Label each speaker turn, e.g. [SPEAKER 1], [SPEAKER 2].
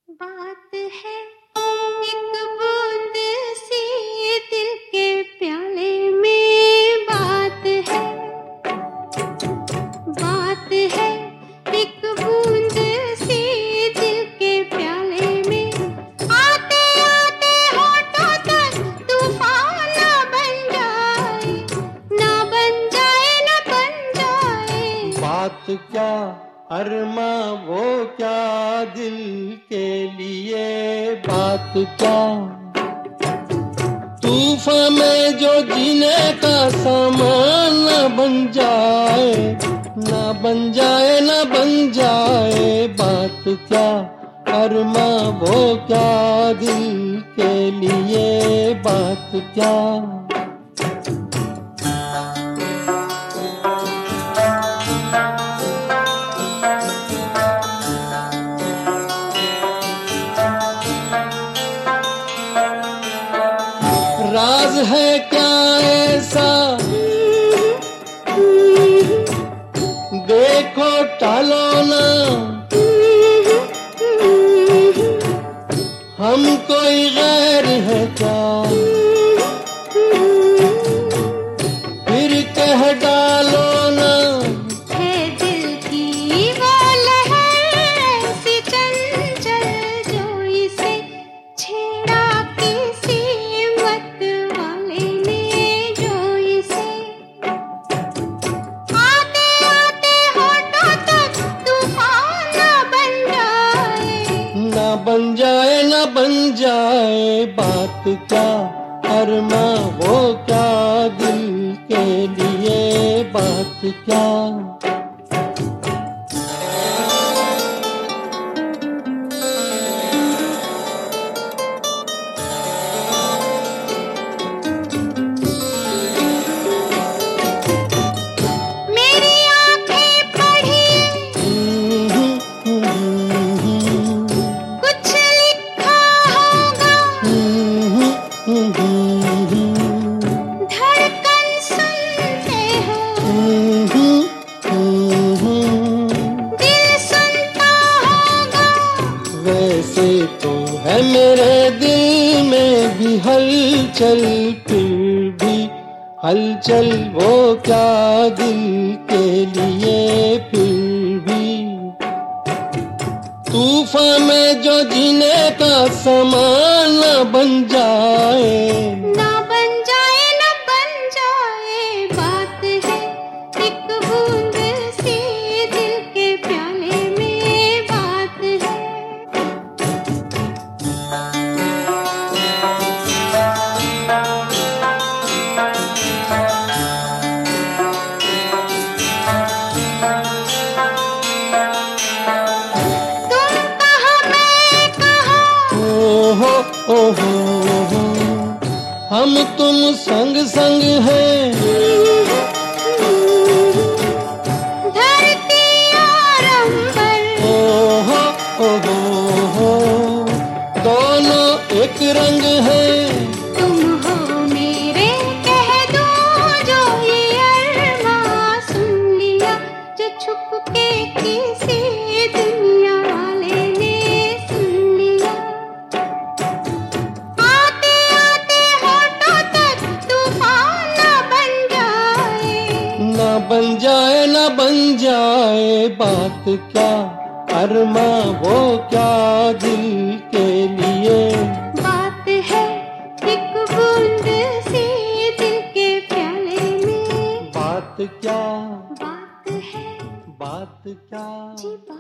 [SPEAKER 1] बात है एक बूंद सी दिल के प्याले में, बात है एक बूंद सी दिल के प्याले में। आते आते होठों तक तूफान ना बन जाए, ना बन जाए, ना बन जाए।
[SPEAKER 2] बात क्या अरमा वो क्या दिल के लिए, बात क्या तूफान में जो जीने का सामान न बन जाए, ना बन जाए, ना बन जाए। बात क्या अरमा वो क्या दिल के लिए, बात क्या। राज है क्या ऐसा देखो टालो ना, हम कोई गैर है क्या, फिर कह डालो ना।
[SPEAKER 1] है दिल की वो लहर ऐसी चंचल, जो इसे छेड़ा किसी मत वाले ने, जो इसे आते आते होठों तक तूफान ना बन जाए,
[SPEAKER 2] ना बन जाए, ना बन जाए। बात क्या अरमा वो क्या दिल के लिए, बात क्या।
[SPEAKER 1] मेरी आंखें पढ़ी कुछ लिखा होगा, धड़कन सुनते हो, दिल सुनता होगा।
[SPEAKER 2] वैसे तो है मेरे दिल में भी हलचल, फिर भी हलचल वो क्या दिल के लिए, फिर भी तूफान में जो जीने का सामान न बन जाए,
[SPEAKER 1] ना बन जाए, ना बन जाए। बात है एक बूंद सी दिल के प्याले में, बात है। तुम कहो मैं कहूँ,
[SPEAKER 2] ओहो ओहो हो, हम तुम संग संग हैं,
[SPEAKER 1] धरती और अंबर,
[SPEAKER 2] ओहो ओहो हो, दोनों एक रंग हैं।
[SPEAKER 1] तुम हो मेरे कह दूं जो ये अरमां, सुन लिया जो छुप के किसी दुनिया वाले ने सुन लिया। आते आते होठों तक तूफान ना बन जाए,
[SPEAKER 2] ना बन जाए, ना बन जाए। बात क्या अरमा वो क्या दिल के लिए,
[SPEAKER 1] बात है एक बूंद सी दिल के प्याले में।
[SPEAKER 2] बात क्या,
[SPEAKER 1] बात है
[SPEAKER 2] बात क्या।
[SPEAKER 1] जी बात